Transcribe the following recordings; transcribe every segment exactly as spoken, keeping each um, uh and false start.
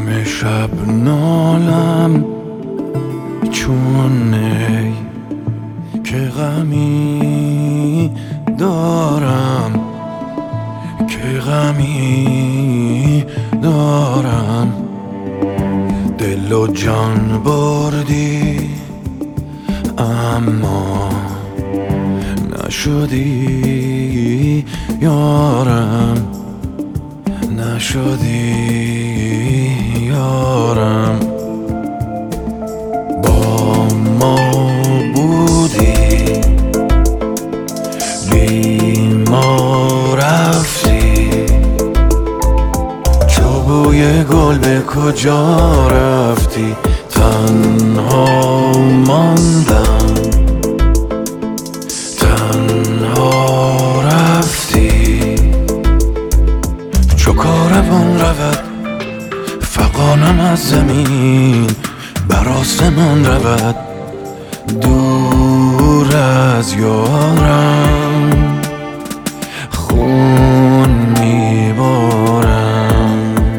همه شب نالم چون نی که غمی دارم، که غمی دارم. دل و جان بردی اما نشدی یارم، نشدی یارم. با ما بودی بی ما رفتی، چو بوی گل به کجا رفتی؟ تنها ماندم، تنها رفتی. چو کاروان رود فغانم از زمین، بر آسمان رود دور از یارم، خون میبارم.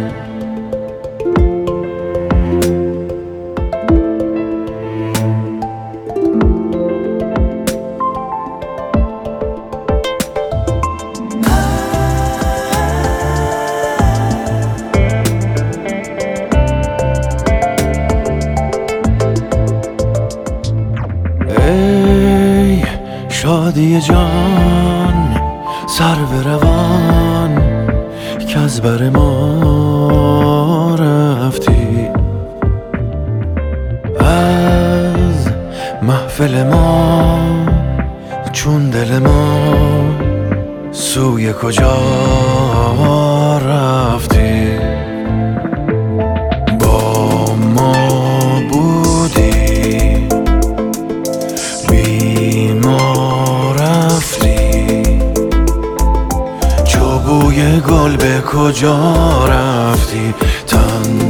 ای شادی جان سر به روان، که از بر ما رفتی. از محفل ما چون دل ما سوی کجا رفتی؟ با ما بودی بی ما رفتی، چو بوی گل به کجا رفتی؟ تن